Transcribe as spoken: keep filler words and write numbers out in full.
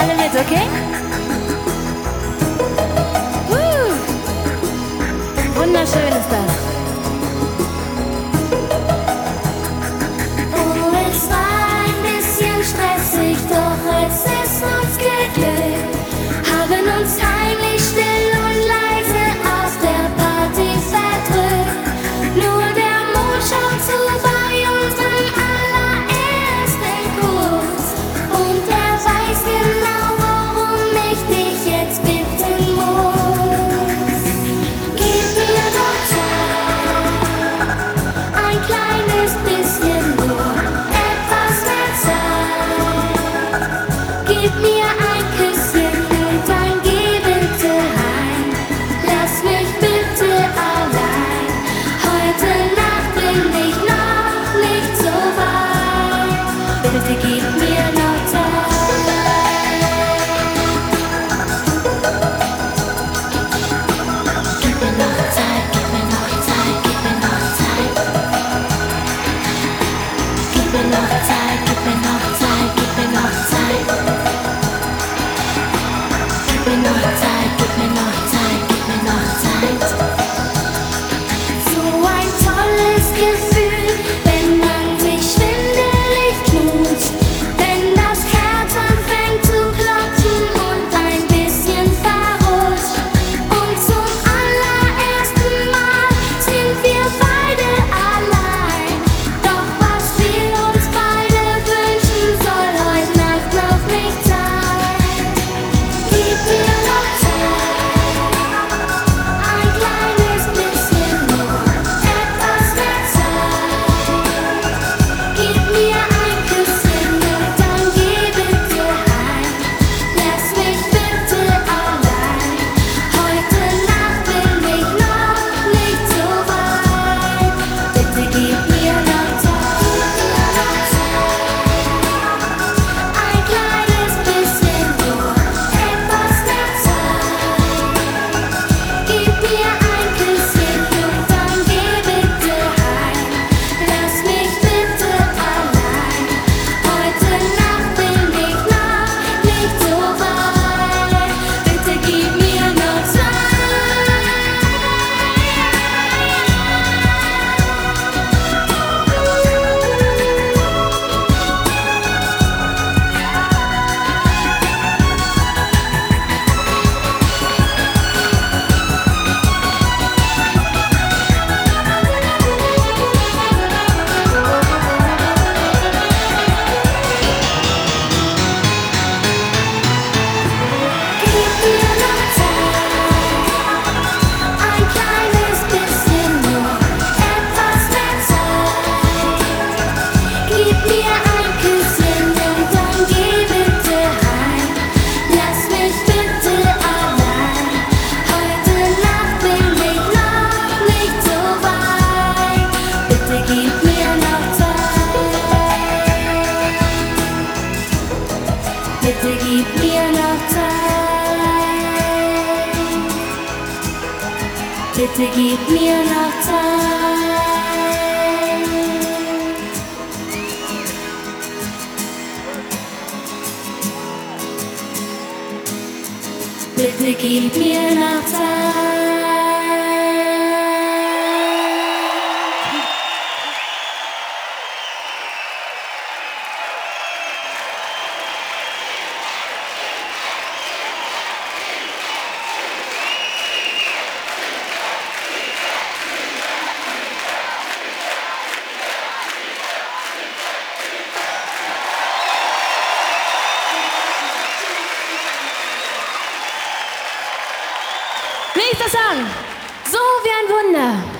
Alle mit, okay? Uh, wunderschön ist das. Oh, es war ein bisschen stressig, doch als es uns geglückt, haben uns heimlich still und leise aus der Party verdrückt. Nur der Mond schaut zu bei unserem allerersten Kuss und er weiß genau, worum ich dich jetzt bitten muss. Gib mir doch Zeit, ein kleines bisschen nur, etwas mehr Zeit. Gib mir ein Küsschen und dann geh bitte heim. Lass mich bitte allein. Heute Nacht bin ich noch nicht so weit. Bitte gib mir noch Zeit. Gib mir noch Zeit, gib mir noch Zeit, gib mir noch Zeit. Gib mir noch Zeit, gib mir noch Zeit, gib mir noch Zeit. Gib mir noch Zeit, gib mir noch Zeit, gib mir noch Zeit. So ein tolles Gefühl, wenn man sich schwindelig knutscht, wenn das Herz anfängt zu klopfen und ein bisschen verrutscht. Und zum allerersten Mal sind wir beide allein. Doch was wir uns beide wünschen, soll heute Nacht noch nicht sein. Gib mir noch Zeit, ein kleines bisschen nur, etwas mehr Zeit. Gib mir ein Küsschen und dann geh bitte heim. Lass mich bitte allein. Heute Nacht bin ich noch nicht so weit. Bitte gib mir noch Zeit, ein kleines bisschen nur, etwas mehr Zeit. Gib mir ein Küsschen und dann geh bitte heim. Lass mich bitte allein. Heute Nacht bin ich noch nicht so weit. Bitte gib mir noch Gib mir noch Zeit, ein kleines bisschen nur, etwas mehr Zeit. Gib mir ein Küsschen und dann geh bitte heim. Lass mich bitte allein. Heute Nacht bin ich noch nicht so weit. Bitte gib mir noch Zeit. Bitte gib mir noch Zeit. Bitte gib mir noch Zeit. Bitte gib mir noch Zeit. Nächster Song. So wie ein Wunder.